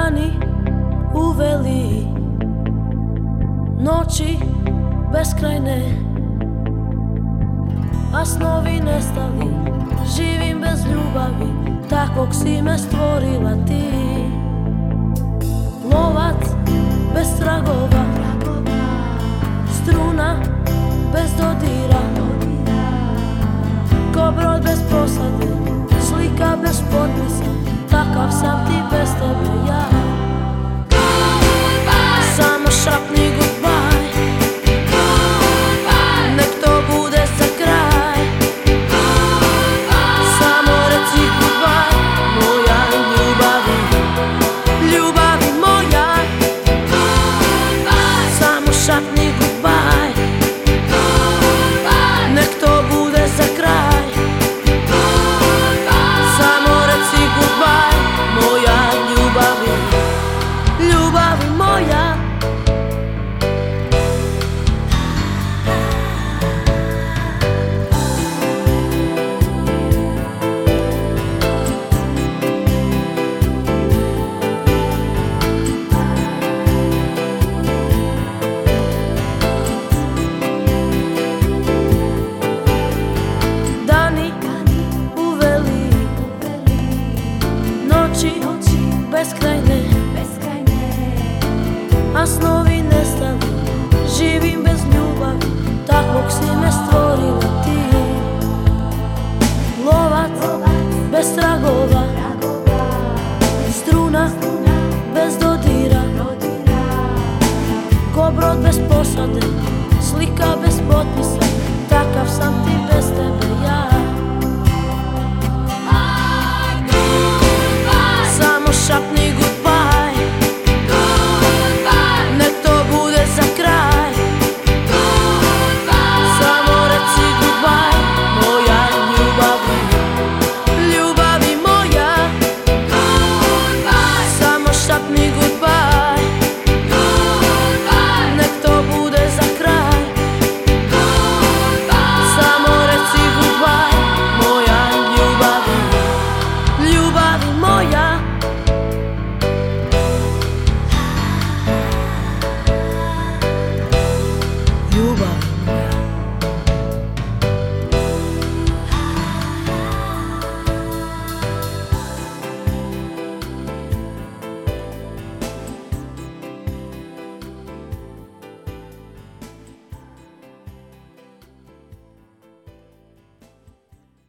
Dani uveli, noći beskrajne, a snovi nestali. Živim bez ljubavi, takvog si me stvorila ti. Lovac bez tragova, struna bez dodira, ko brod bez posade, slika bez potpisa. Takav sam ti bez tebe ja. Samo šapni goodbye, nek to bude za kraj. Samo reci goodbye, moja ljubavi, ljubavi moja. Samo šapni goodbye, nek to bude za kraj. Samo reci goodbye, moja ljubavi, ljubavi moja. Dani uveli, noći beskrajne, a snovi nestali. Živim bez ljubavi, takvog si me stvorila ti. Lovac bez tragova, struna